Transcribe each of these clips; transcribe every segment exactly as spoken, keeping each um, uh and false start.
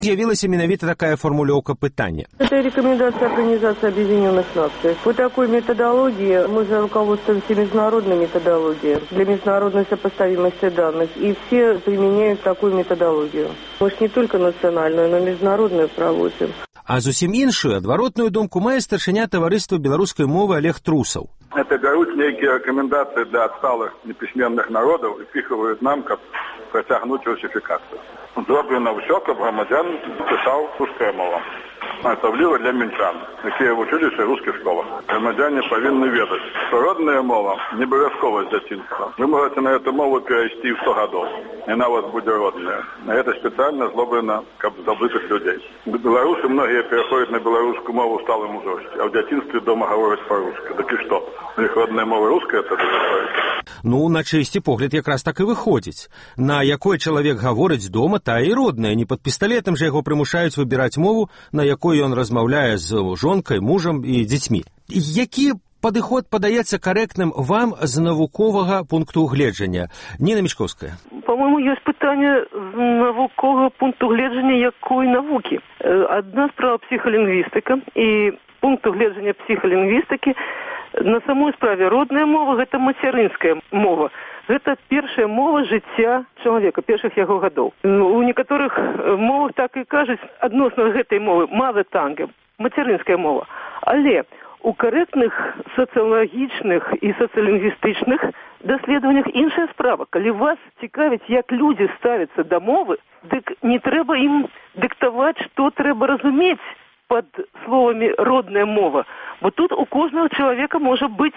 з'явілася менавіта такая формулёўка пытання. Это рекомендация Организации Объединенных Наций. По такой методологии мы же руководствуемся международной методологией для международной сопоставимости данных, и все применяют такую методологию. Мы ж не только национальную, но и международную проводим. А зусім іншую, адваротную думку мае старшыня таварыства беларускай мовы Олег Трусаў. Это берут некие рекомендации для отсталых неписьменных народов и впихивают нам, как протягнуть русификацию. Зроблено все, как громадян писал русская мова. Особливо для мінчан, які вчилися в русских школах. Громадяне повинні ведати, що родна мова не обов'язково з дитинства. Ви можете на цю мову перейти в сто років, і вона у вас буде родною. На це спеціально зроблено, щоб забитих людей. Білоруси многие переходять на білоруську мову в сталому возрасте, а в дитинстві вдома говорять по-русски. Так і що? Їх родна мова русская, це дозволяє? Ну, на чисті погляд якраз так і виходить. На якой чоловік говорить дома, та і родная. Не під пістолетом же його примушають вибирати мову, на якой ён размаўляе з жонкай, мужам і дзецьмі. Які падыход падаецца карэктным вам з навуковага пункту гледжання? Ніна Мічковская. По-моему, есть пытание з навуковага пункту гледжання якой навуки. Одна справа психолингвистика, и пункту гледжання психолингвистики на самой справе родная мова – гэта мацярынская мова. Гэта першая мова жыцця чалавека, першых яго гадоў. У некаторых мовах так і кажуць адносна гэтай мовы mother tongue, мацярынская мова. Але у карэктных сацыялагічных і сацыялінгвістычных даследаваннях іншая справа. Калі вас цікавіць, як людзі ставяцца да мовы, дык не трэба ім дыктаваць, што трэба разумець под словамі «родная мова». Бо тут у кожного человека может быть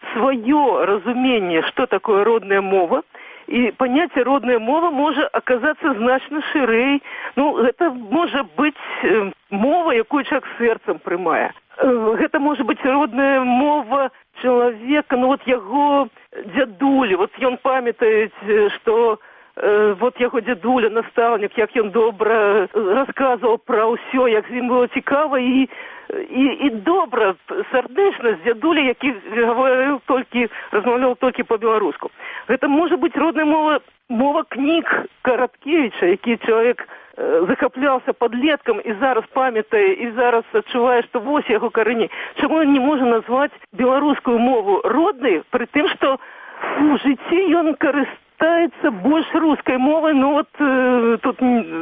свое разумение, что такое родная мова, и понятие «родная мова» может оказаться значно ширей. Ну, это может быть э, мова, якую человек сердцем прымае. Э, это может быть родная мова человека, ну вот его дядули, вот он памятает, что вот яго дзядуля, настаўнік, як ён добра расказваў пра ўсё, як з ім было цікава і, і, і добра, сардэчна з дзядуля, які гаварыў толькі, размаўляў толькі па-беларуску. Гэта можа быць родная мова, мова кніг Караткевіча, які чалавек э, захапляўся падлеткам і зараз памятае, і зараз адчувае, што вось яго карані. Чаму ён не можа назваць беларускую мову роднай, пры тым, што у жыцці ён карыстаецца больш рускай мовы, ну вот э, тут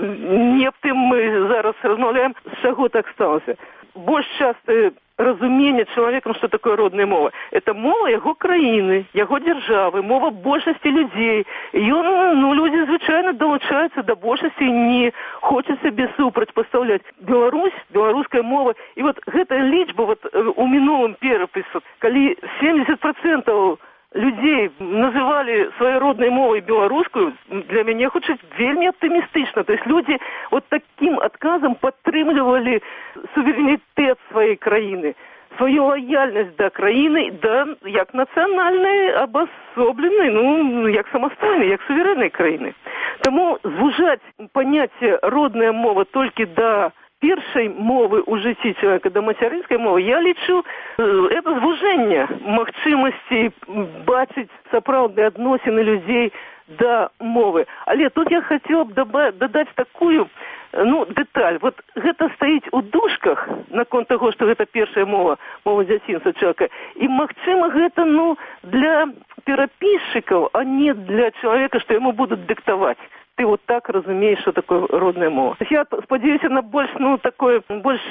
не аб тым мы зараз размаўляем, з чаго так сталася. Больш частае разуменне чалавекам, што такое родная мова. Это мова яго краіны, яго дзяржавы, мова большасці людзей. Ён, ну, людзі звычайна далучаюцца да большасці і не хоча сабе супрацьпастаўляць. Беларусь, беларуская мова. І вот гэтая лічба вот у мінулым перапісу, калі семьдесят процентов людей называли своей родной мовой белорусскую, для меня хутчэй вельмі оптимистично. То есть люди вот таким отказом подтрымлівали суверенитет своей краины, свою лояльность до краины, да, як национальной обособленной, ну, як самостойной, як суверенной краины. Тому звужать понятие родная мова только до першай мовы ў жыцці чалавека да мацярынскай мовы, я лічу, это звужэнне магчымасці бачыць сапраўдныя адносіны людзей да мовы. Але тут я хацела б дадаць такую, ну, дэталь. Вот гэта стаіць у дужках наконт таго, што гэта першая мова, мова дзяцінства чалавека. І, магчыма, гэта, ну, для перапісчыкаў, а не для чалавека, што яму будуць дыктаваць. Ты вот так разумеешь, что такое родная мова. Я спадзяюся на больш, ну, такое, больш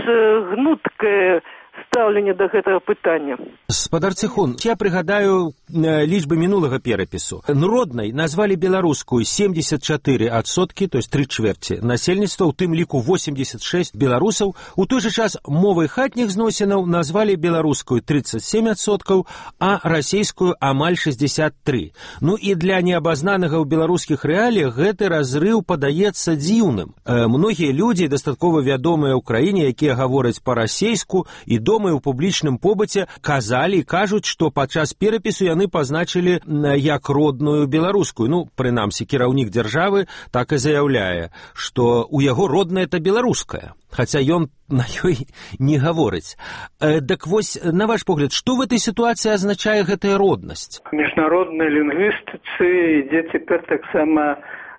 гнуткае стаўленне да гэтага пытання. Спадар Цыхун, я прыгадаю лічбы мінулага перапісу. Роднай назвалі беларускую семьдесят четыре адсоткі, то есть три чвэрці насельніцтва, у тым ліку восемьдесят шесть беларусаў. У той же час мовай хатніх зносінаў назвалі беларускую тридцать семь адсоткаў, а расейскую амаль шестьдесят три. Ну і для неабазнанага ў беларускіх рэаліях гэты разрыў падаецца дзіўным. Э, многія людзі, дастаткова вядомыя ў краіне, якія гавораць па-расейску і дома і ў публічным побыце, казалі і кажуць, што падчас перапісу яны пазначылі як родную беларускую. Ну, прынамсі, кіраўнік дзяржавы так і заяўляе, што ў яго родная это беларуская, хаця ён на ёй не гаворыць. Э, так вось, на ваш погляд, што в этой сітуацыі азначае гэтая роднасць? Міжнароднай лінгвістыцы ідзе цяпер таксама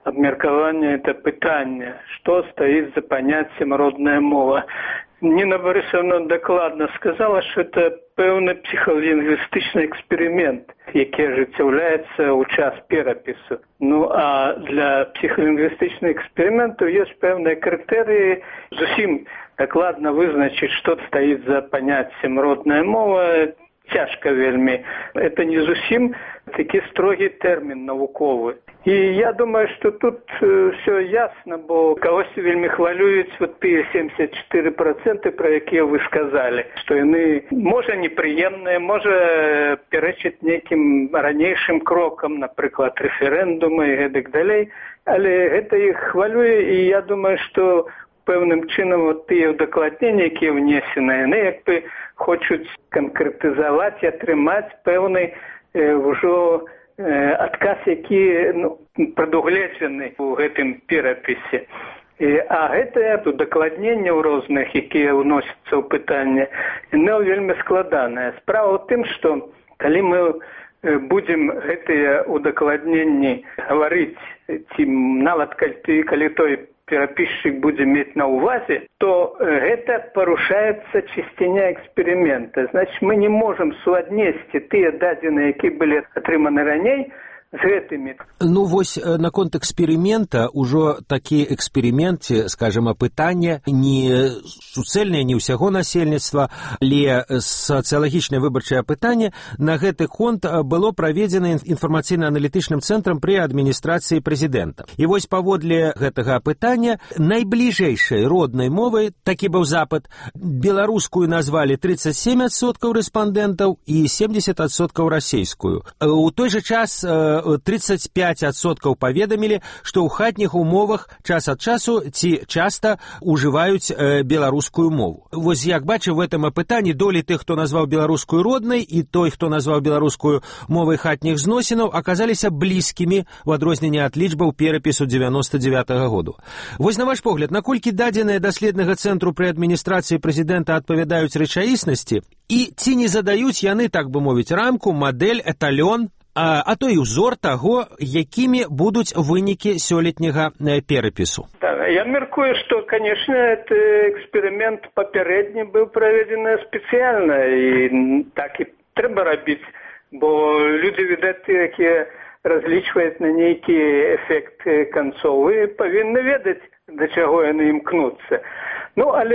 абмеркаванне это пытанне, што стаіць за паняццем родная мова. Ніна Барысаўна дакладна сказала, што это пэўны псіхалінгвістычны эксперымент, які ажыццяўляецца ў час перапісу. Ну, а для псіхалінгвістычных эксперыментаў ёсць пэўныя крытэрыі. Зусім дакладна вызначыць, што стаіць за паняццем родная мова, цяжка вельмі. Это не зусім такі строгі тэрмін навуковы. І я думаю, што тут э, все ясна, бо кагось вельмі хвалююць вот тыя семьдесят четыре процента, про якія вы сказалі, што яны, можа, непрыемныя, можа, пярэчаць нейкім ранейшым крокам, напрыклад, рэферэндумы і гэтак далей, але гэта іх хвалюе, і я думаю, што пэўным чынам вот тыя ўдакладненні, якія внесены, яны як бы хочуць канкрэтызаваць і атрымаць пэўны э, ўжо адказ, які ну, прадугледжаны ў гэтым перапісе. І, а гэтае удакладненняў розных, якія ўносяцца ў пытанне, яно вельмі складанае. Справа ў тым, што калі мы будзем гэтыя удакладненні гаварыць, ці нават калі, калі той перапісчык будзе мець на ўвазе, то гэта парушаецца чысціня эксперымента. Значит, мы не можам суаднесці тыя дадзеныя, якія былі атрыманы раней, з гэтымі. Ну, вось наконт эксперимента, ўжо такі эксперимент, скажем, пытанне не суцэльнае, не ўсяго насельніцтва, але сацыялагічнае выбарчае пытанне на гэты конт было праведзена інфармацыйна-аналітычным цэнтрам пры адміністрацыі прэзідэнта. І вось паводле гэтага пытання найбліжэйшай роднай мовай, такі быў запыт, беларускую назвалі тридцать семь адсоткаў рэспандэнтаў і семьдесят адсоткаў расейскую. У той жа час тридцать пять адсоткаў паведамілі, што ў хатніх умовах час ад часу ці часта ўжываюць э, беларускую мову. Вось як бачу, в этом апытанні долі тых, хто назваў беларускую роднай, і той, хто назваў беларускую мовай хатніх зносінаў, аказаліся блізкімі ў адрозненне ад лічбаў перапісу девяносто девятого году. Вось на ваш погляд, наколькі дадзеныя даследнага цэнтру пры адміністрацыі прэзідэнта адпавядаюць рэчаіснасці, і ці не задаюць яны, так бы мовіць, рамку, мадэль, эталён, А, а то і ўзор таго, якімі будуць вынікі сёлетняга перапісу? Так, я мяркую, што, канешне, гэты эксперымент папярэдні быў праведзены спецыяльна, і так і трэба рабіць, бо людзі, відаць, якія разлічваюць на нейкі эфект канцовы, павінны ведаць, да чаго яны імкнуцца. Ну, але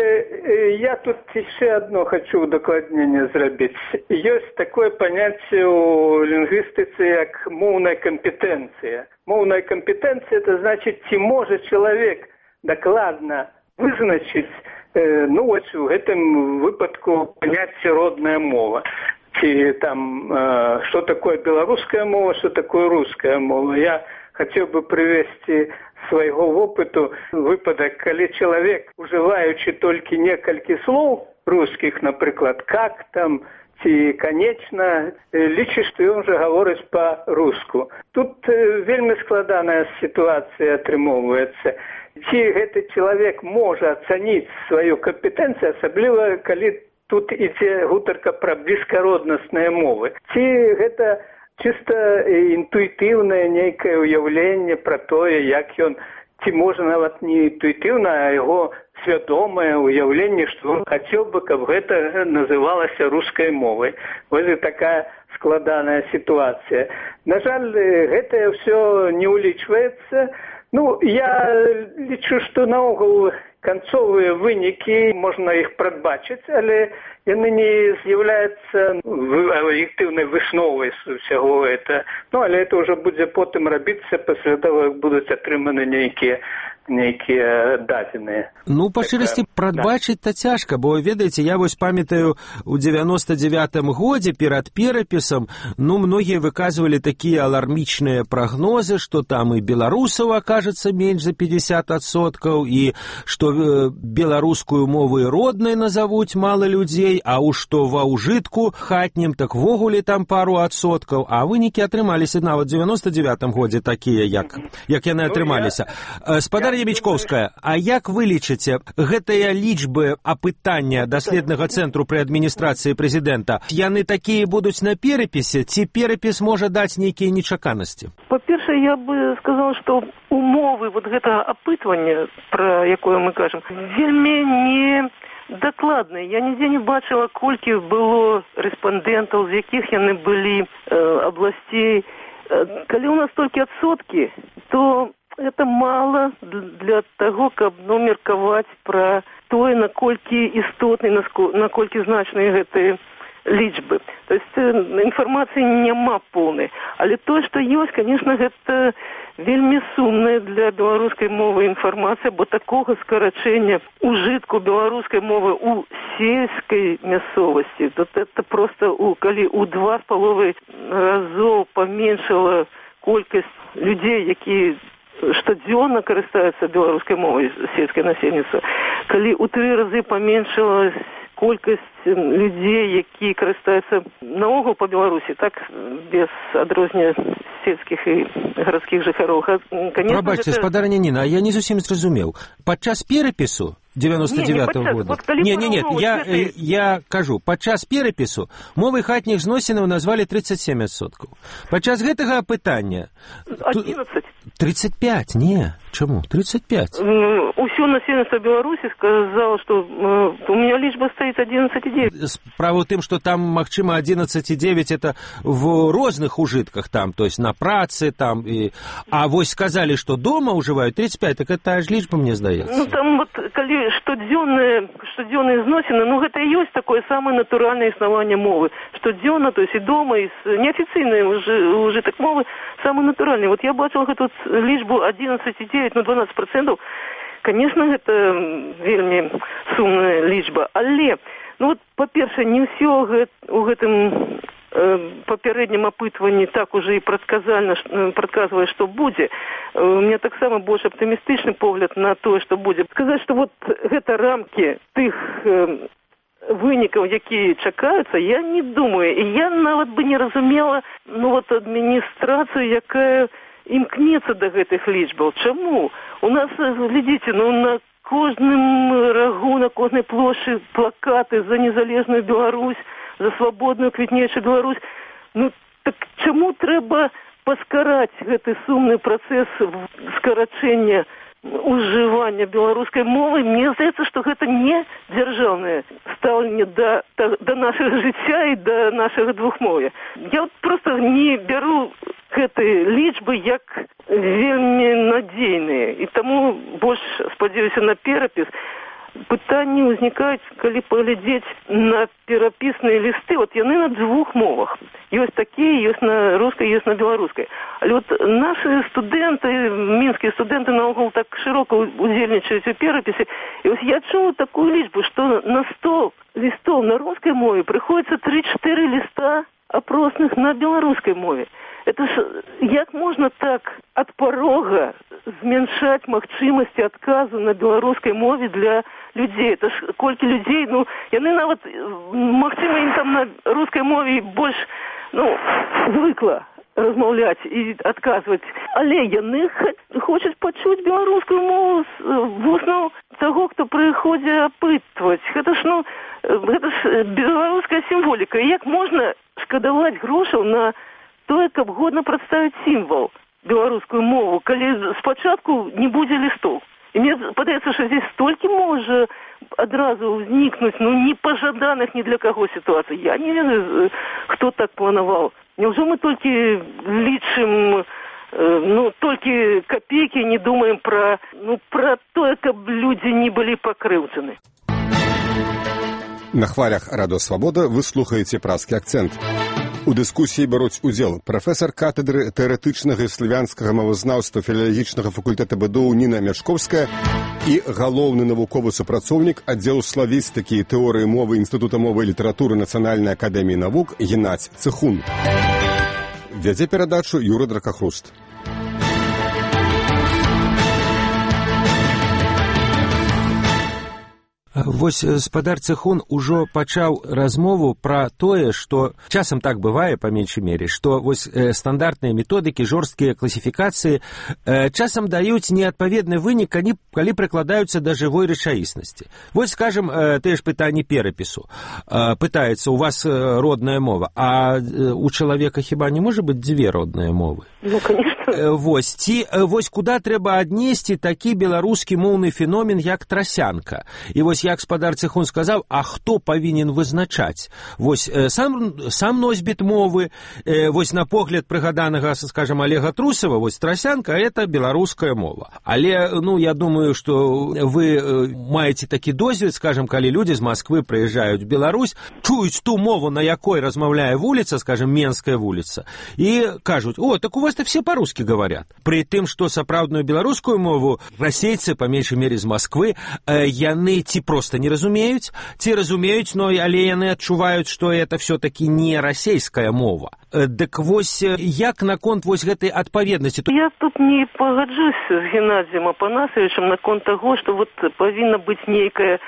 я тут яшчэ одно хочу удакладненне зрабіць. Ёсць такое паняцце ў лінгвістыцы, як моўная кампетэнцыя. Моўная кампетэнцыя, это значит, ці можа чалавек дакладна вызначыць, э, ну, вось у гэтым выпадку паняцце родная мова. Ці там, э, што такое беларуская мова, што такое руская мова. Я хацеў бы прывесці свайго вопыту выпадак, калі чалавек, ужываючы толькі некалькі слоў рускіх, напрыклад, как там, ці конечно, лічыць, што ён жа гаворыць па-руску. Тут вельмі складаная сітуацыя атрымоўваецца. Ці гэты чалавек можа ацаніць сваю кампетэнцыю, асабліва, калі тут ідзе гутарка пра блізкароднасныя мовы. Ці гэта чыста інтуітыўнае нейкае ўяўленне пра тое, як ён, ці можа нават не інтуітыўна, а яго свядомае ўяўленне, што он хацеў бы, каб гэта называлася рускай мовай. Вось такая складаная сітуацыя. На жаль, гэтае ўсё не ўлічваецца. Ну, я лічу, што наогул канцовыя вынікі, можна іх прадбачыць, але яны не з'яўляюцца аб'ектыўнай высновай усяго гэта. Ну, але это ўжо будзе потым рабіцца пасля таго, як будуць атрыманы нейкія нейкія дадзеныя. Ну, па шчырасці, прадбачыць-то цяжка, бо, ведаеце, я вось памятаю, у девяносто девятым годзе перад перапісам, ну, многія выказвалі такія алармічныя прагнозы, што там і беларусаў акажацца менш за пятьдесят адсоткаў, і што э, беларускую мову роднай назавуць мала людзей, а уж што ва ўжытку хатнім, так ввогуле там пару адсоткаў, а вынікі атрымаліся нават у девяносто девятым годзе такія, як, як яны атрымаліся. Спадар Дар'я Мічковская, а як вы лічыце, гэтыя лічбы апытання даследнага цэнтру пры адміністрацыі прэзідэнта, яны такія будуць на перапісе, ці перапіс можа даць нейкія нечаканасці? Па-першае, я бы сказала, што умовы вот гэтага апытвання, пра якое мы кажам, вельмі не дакладныя. Я нідзе не бачыла, колькі было рэспандэнтаў, з якіх яны былі э, абласцей. Калі у нас толькі адсоткі, то это мало для того, каб ну, меркаваць пра тое, наколькі істотны, наколькі значныя гэтыя лічбы. То есть інфармацыі няма поўнай. Але тое, што ёсць, конечно, гэта вельмі сумная для беларускай мовы інфармацыя, бо такога скарачэння ужытку беларускай мовы у сельскай мясцовасці, то это просто у, калі у два з паловай разоў паменшала колькасць людзей, якія штодзённа карыстаюцца беларускай мовай сельскае насельніцтва, калі у тры разы паменшала колькасць людзей, якія карыстаюцца наогул па Беларусі, так, без адрознення сельскіх і гарадскіх жыхароў. Прабачце, гэта... спадарня Ніна, а я не зусім зразумеў. Падчас перапісу девяносто девятого года. Вот, не, не, не, я, гэты... я кажу, падчас перапісу мовы хатніх зносінаў назвалі тридцать семь адсоткаў. Падчас гэтага апытання... одиннадцать. тридцать пять, не, чаму? тридцать пять. Усё насельніцтва Беларусі сказала, што у меня лічба стаіць одиннадцать и девять. Справа ў тым, што там, магчыма, одиннадцать и девять это в розных ужытках там, то есть на працы там, і... а вось сказалі, што дома ўжываюць тридцать пять, так это аж лічба, мне здаецца. Ну там вот, калі штодзённыя, штодзённыя зносіны, ну гэта і ёсць такое самае натуральнае існаванне мовы. Штодзённа, то есть і дома, і неафіцыйныя ужытак мовы, самы натуральны. Вот я бачила гэту лічбу одиннадцать и девять, ну дванадцать процентов. Конечно, гэта вельмі сумная лічба, але, ну вот, па-першае, не ўсё гэт, у гэтым э, папярэднім апытванні так уже і прадказальна, прадказвае, што будзе. У меня таксама больш аптымістычны погляд на тое, што будзе. Сказаць, што вот гэта рамкі тых э, вынікаў, якія чакаюцца, я не думаю. І я нават бы не разумела, ну вот, адміністрацыю, якая імкнецца да гэтых лічбаў. Чаму? У нас, глядзіце, ну на кожным рагу, на кожнай плошчы плакаты за незалежную Беларусь, за свабодную квітнейшую Беларусь. Ну так чаму трэба паскараць гэты сумны працэс скарачэння ужывання беларускай мовы? Мне здаецца, што гэта не дзяржаўнае стаўленне да, да, да нашага жыцця і да нашага двухмоўя. Я вот просто не бяру гэтыя лічбы як вельмі надзейныя, і таму больш спадзяюся на перапіс. Пытанні ўзнікаюць, калі паглядзець на перапісныя лісты. Вот яны на двух мовах. Ёсць такія, ёсць на рускай, ёсць на беларускай. Але вот нашы студэнты, мінскія студэнты наогул так шырока удзельнічаюць у перапісе. І вось я чула такую лічбу, што на сто лістоў на рускай мове прыходзіцца три-четыре ліста апросных на беларускай мове. Это ж як можна так ад парога зменшаць магчымасці адказу на беларускай мове для людзей? Это ж колькі людзей, ну, яны нават, магчыма, ім там на рускай мове больш, ну, звыкла размаўляць і адказваць. Але яны хочуць пачуць беларускую мову з вуснаў таго, хто прыходзіць апытваць. Гэта ж, ну, гэта ж беларуская сімволіка. І як можна шкадаваць грошаў на тое, каб годна прадставіць сімвал беларускую мову, калі спачатку не будзе лістоў. І мне падаецца, што здесь столькі можа адразу ўзнікнуць, ну, непажаданых ні для каго сітуацый. Я не ведаю, хто так планаваў. Няўжо мы толькі лічым, ну, толькі копейкі, не думаем пра, ну, пра тое, каб людзі не былі пакрыўджаны. На хвалях Радыё Свабода вы слухаеце празкі акцэнт. У дыскусіі бяруць удзел прафесар катедры тэарэтычнага і славянскага мовазнаўства філалагічнага факультэта БДУ Ніна Мячковская і галоўны навуковы супрацоўнік аддзелу славістыкі і тэорыі мовы Інстытута мовы і літаратуры Нацыянальнай акадэміі навук Геннадзь Цыхун. Вядзе перадачу Юрый Дракахруст. Вось спадар Цыхун ужо пачаў размову пра тое, што часам так бывае, па меншай мере, што вось стандартныя методыкі, жорсткія класіфікацыі часам даюць неадпаведны вынік, калі прыкладаюцца да жывой рэчаіснасці. Вось, скажем, тыя ж пытанні перапісу. Пытаецца, у вас родная мова, а у чалавека хіба не можа быць дзве родныя мовы? Ну, конечно. Вось, ці вось куды трэба аднесці такі беларускі моўны феномен, як трасянка. І вось як спадар Цыхун сказаў, а хто павінен вызначаць? Вось сам, сам носьбіт мовы, вось на погляд прыгаданага, скажем, Олега Трусова, вось трасянка – это беларуская мова. Але, ну, я думаю, што вы маеце такі досвед, скажем, калі людзі з Масквы прыязджаюць в Беларусь, чуюць ту мову, на якой размаўляе вуліца, скажем, Менская вуліца, і кажуць, о, так у вас-то все по-русски говорят. При тым, што сапраўдную беларускую мову расейцы, па меншай мере з Масквы, яны ці просто не разумеюць, ці разумеюць, но але яны адчуваюць, што это все-таки не расейская мова. Дык вось, як наконт вось гэтай адпаведнасці? Я тут не пагаджусь з Геннадзіем Апанасавічам наконт таго, што вот павінна быць нейкая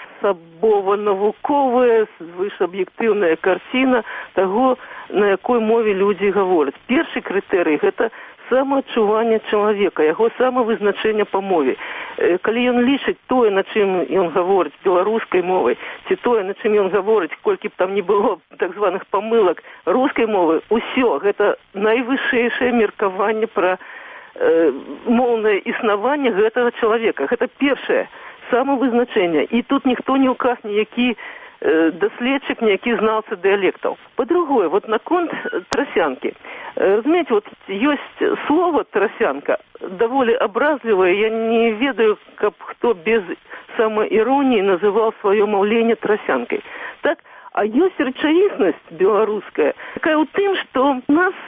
асабова-навуковая, звышаб'ектыўная карціна таго, на якой мове людзі гавораць. Першы крытэрый – гэта самаадчуванне чалавека, яго самавызначэнне па мове. Калі ён лічыць тое, на чым ён гаворыць беларускай мовай, ці тое, на чым ён гаворыць, колькі б там не было так званых памылак рускай мовы, усё, гэта найвышэйшае меркаванне пра э, моўнае існаванне гэтага чалавека. Гэта першае самавызначэнне. І тут ніхто не ўказ ніякі даследчик, ніякі знаўца дыялектаў. По-другое, вот наконт трасянкі. Разумеете, вот ёсць слово трасянка, даволі абразлівае, я не ведаю, каб хто без самаіроніі называў сваё маўленне трасянкай. Так, а ёсць рэчаіснасць беларуская, такая ў тым, што у нас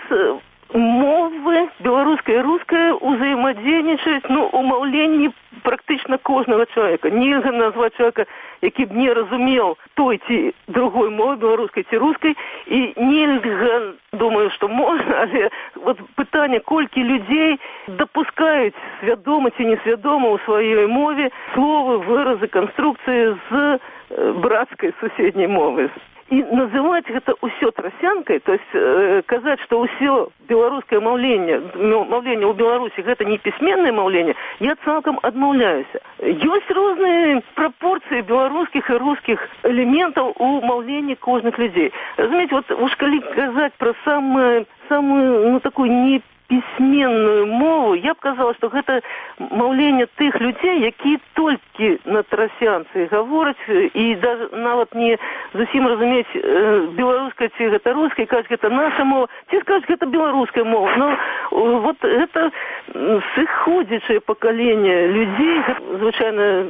мовы беларуская і руская узаемадзейнічаюць, ну, у маўленні практычна кожнага чалавека. Нельга назваць чалавека, які б не разумеў той ці другой мовы, беларускай ці рускай, і нельга, думаю, што можна, але вот пытанне, колькі людзей дапускаюць свядома ці несвядома ў сваёй мове словы, выразы, канструкцыі з брацкай суседняй мовы. І называць гэта ўсё трасянкай, то есть э, казаць, што ўсё беларускае маўленне, маўленне ў Беларусі гэта не пісьменнае маўленне, я цалкам адмаўляюся. Ёсць розныя прапорцыі беларускіх і рускіх элементаў у маўленні кожных людзей. Разумееце, вот уж калі казаць пра самую, самую, ну, такую не пісьменную мову, я б казала, што гэта маўленне тых людзей, якія толькі на трасянцы гавораць і даже нават не зусім разумець э, беларуская ці гэта руская, кажуць, гэта наша мова, ці скажуць, гэта беларуская мова. Но вот гэта сыходзячае пакаленне людзей, звычайна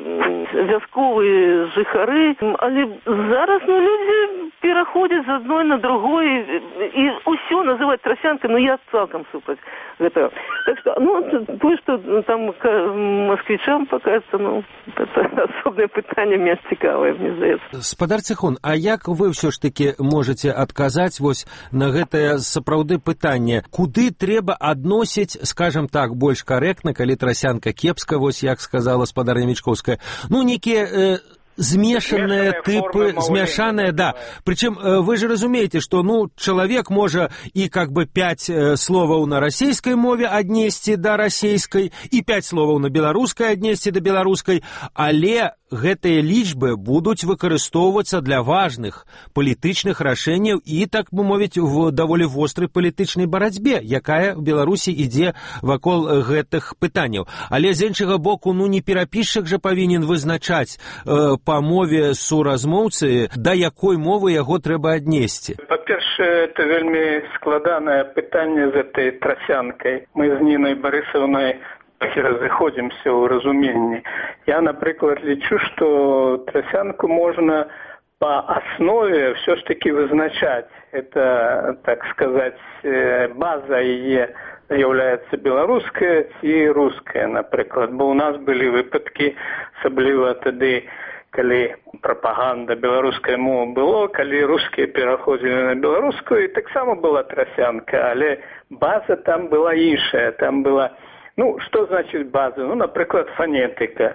вясковыя жыхары, але зараз, ну, людзі пераходзяць з адной на другой і ўсё называць трасянкай, но я цалкам супраць гэта. Так что, ну, то, что там москвичам покажется, ну, это особное пытанне, менш цікавае, мне здаецца. Спадар Цыхун, а як вы ўсё ж таки можете адказаць вось на гэтае сапраўды пытанне, куды трэба адносіць, скажем так, больш карэктна, калі трасянка кепска, вось як сказала спадарня Мечковская, ну, некія э, змешаныя типы, змяшаныя, да. Причем вы же разумеете, что, ну, человек можа и как бы пять словаў на расійскай мове аднесці да расійскай, і пять словаў на беларускай аднесці да беларускай, але гэтыя лічбы будуць выкарыстоўвацца для важных палітычных рашэнняў і, так бы мовіць, в даволі вострай палітычнай барацьбе, якая в Беларусі ідзе вакол гэтых пытанняў. Але з іншага боку, ну, не перапісчык жа павінен вызначаць э, па мове суразмоўцы, да якой мовы яго трэба аднесці. Па-першае, это вельмі складанае пытанне з этой трасянкай. Мы з Нінай Барысаўнай разыходзімся ў разуменні. Я, напрыклад, лічу, што трасянку можна па аснове все ж таки вызначаць. Это, так сказать, база яе з'яўляецца беларуская ці руская, напрыклад. Бо ў нас былі выпадкі, асабліва тады, калі прапаганда беларускай мовы было, калі рускія пераходзілі на беларускую, і таксама была трасянка, але база там была іншая, там была. Ну, что значит база? Ну, например, фонетика.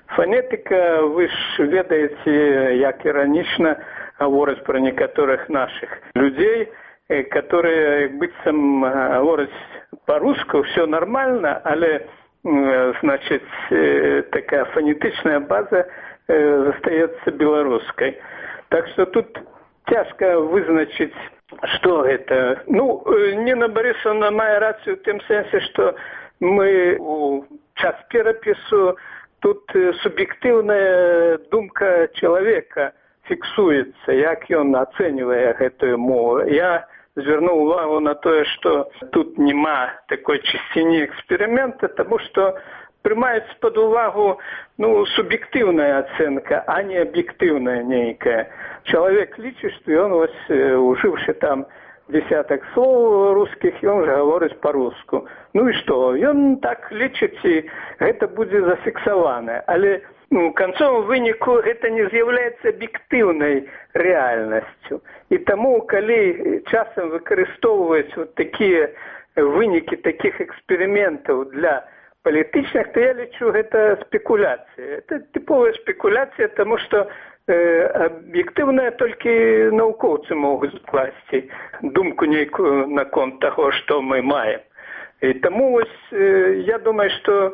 Фонетика, вы ж ведаете, як іранічна гавораць про некаторых наших людей, которые, быццам, говорят по-русски, все нормально, але, значит, такая фонетичная база остается белорусской. Так что тут тяжко вызначить, что это. Ну, Нина Борисовна мае рацию в том сенсе, что мы у час перапису тут субъективная думка человека фиксуется, як ён ацэньвае гэтую мову. Я звернуў увагу на тое, што тут няма такой чысціні эксперымента, тому што прымаецца пад увагу ну, субъективная ацэнка, а не объективная нейкая. Человек лічыць, што ён, вось, ужыўшы там десяток слов русских, ён же гаворыць по-руску. Ну і што? Ён так лічыць, і гэта будзе зафіксавана. Але ну, канцовым выніку гэта не з'яўляецца аб'ектыўнай рэальнасцю. І таму, калі часам выкарыстоўваюць вот такія вынікі такіх эксперыментаў для палітычных, то я лічу, гэта спекуляцыя. Это типовая спекуляція, тому што э, аб'ектыўная толькі навукоўцы могуць скласці думку нейкую наконт таго, што мы маем. І таму вось, э, я думаю, што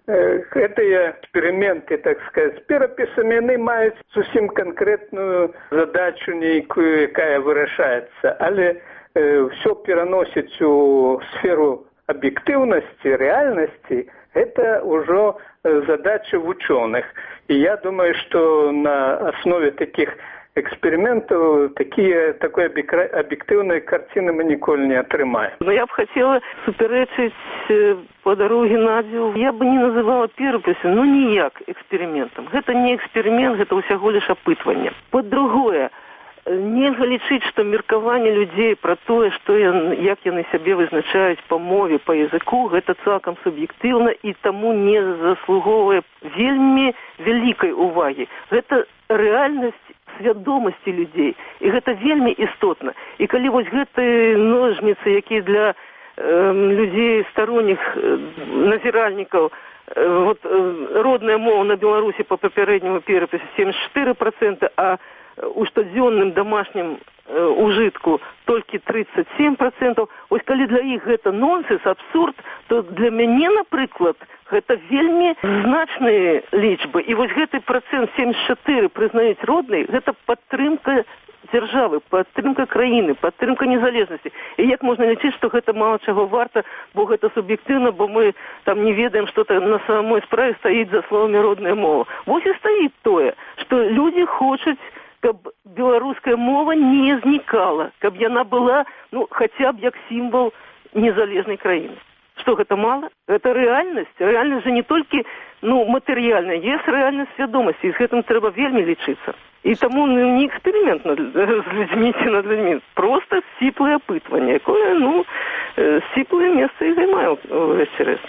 гэтыя эксперыменты, так сказать, з перапісамі, яны маюць зусім канкрэтную задачу нейкую, якая вырашаецца, але э, все пераносіць у сферу объективности, реальности, это уже задача ученых. И я думаю, что на основе таких экспериментов такие, такой объективной картины мы николи не отрымаем. Но я бы хотела суперечить Подару Геннадию. Я бы не называла пераписью, но ніяк экспериментом. Это не эксперимент, это усяго лишь опытванне. По-другое, нельга лічыць, што меркаванне людзей пра тое, што як яны сябе вызначаюць па мове, па языку, гэта цалкам суб'ектыўна і таму не заслугоўвае вельмі вялікай увагі. Гэта рэальнасць свядомасці людзей, і гэта вельмі істотна. І калі вось гэты ножніцы, якія для э, людзей старонніх э, назіральнікаў, э, вот, э, родная мова на Беларусі па папярэдняму перапісу семьдесят четыре процента, а у штодзённым домашнім э, ужитку толькі тридцать семь процентов. Ось калі для іх гэта нонсенс, абсурд, то для мяне, напрыклад, гэта вельмі значныя лічбы. І вось гэты процент семьдесят четыре прызнаюць роднай, гэта падтрымка дзяржавы, падтрымка краіны, падтрымка незалежнасці. І як можна лічыць, што гэта мала чаго варта, бо гэта суб'ектыўна, бо мы там не ведаем, што на самой справе стаіць за словамі родная мова. Вось і стаіць тое, што людзі хочуць, каб беларуская мова не знікала, каб яна была, ну, хаця б як сімвал незалежнай краіны. Што гэта мала? Гэта рэальнасць. Рэальнасць же не толькі, ну, матэрыяльная, ёсць рэальнасць свядомасці, і з гэтым трэба вельмі лічыцца. І таму ну, не эксперымент над, з людзьмі ці над людзьмі, проста сціплае апытванне, якое, ну, сціплае месца і займае ўвесь рэс.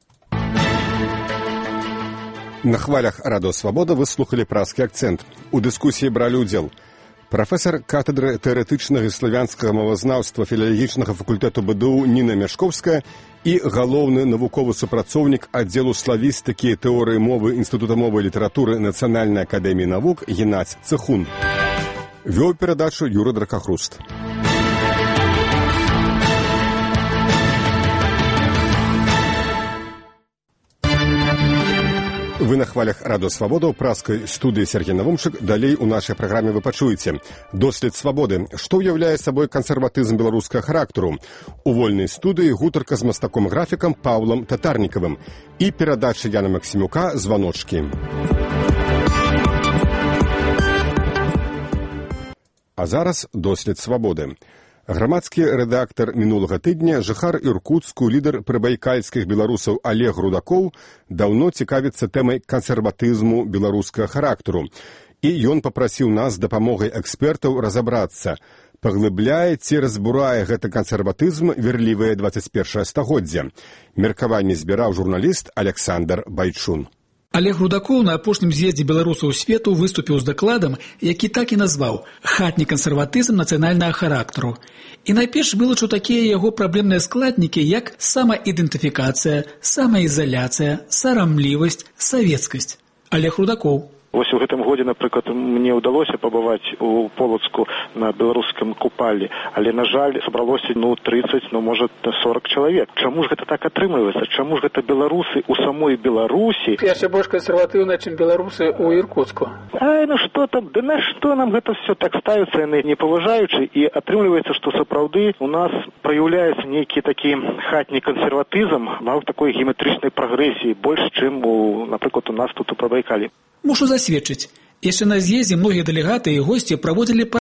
На хвалях Радио Свобода вы слухали празкі акцент. У дыскусіі бралі ўдзел прафесар катедры тэарэтычнага і славянскага мовазнаўства філалагічнага факультэту БДУ Ніна Мяшковская і галоўны навуковы супрацоўнік аддзелу славістыкі і тэорыі мовы Інстытута мовы і літаратуры Нацыянальнай акадэміі навук Геннадзь Цыхун. Вёў перадачу Юра Дракахруст. Вы на хвалях Радио Свобода ў праскай студыі Сергей Навумчык. Далей у нашай праграме вы пачуеце «Дослед свабоды». Што ўяўляе сабой кансерватызм беларускага характару? У вольнай студыі гутарка з мастаком-графікам Паўлам Татарнікавым і перадача Яна Максімюка «Званочкі». А зараз «Дослед свабоды». Грамадскі рэдактар мінулага тыдня, жыхар Іркуцку, лідар прыбайкальскіх беларусаў Олег Рудакоў даўно цікавіцца тэмай кансерватызму беларускага характару. І ён папрасіў нас дапамогай экспертаў разабрацца, паглыбляе ці разбурае гэты кансерватызм верлівае дваццаць першае стагоддзя. Меркаванне збіраў журналіст Александр Байчун. Олег Рудакоў на апошнім з'ездзе беларусаў свету выступіў з дакладам, які так і назваў «Хатні кансерватызм нацыянальнага характару». І найперш вылучыў такія яго праблемныя складнікі, як самаідэнтыфікацыя, самаізаляцыя, сарамлівасць, савецкасць. Олег Рудакоў. Вось у гэтым годзе, напрыклад, мне ўдалося пабываць у Полацку на беларускім купалі, але, на жаль, сабралося, ну, трыццаць, ну, можа, сорок чалавек. Чаму ж гэта так атрымліваецца? Чаму ж гэта беларусы ў самой Беларусі? Яшчэ больш кансерватыўныя, чым беларусы ў Іркуцку. Ай, ну што там, да на што нам гэта все так ставіцца, яны не паважаючы, і атрымліваецца, што сапраўды у нас праяўляецца нейкі такі хатні кансерватызм, нават такой геаметрычнай прагрэсіі, больш, чым, у, напрыклад, у нас тут у Прабайкалі. Мушу засведчыць, яшчэ на з'ездзе многія дэлегаты і госці праводзілі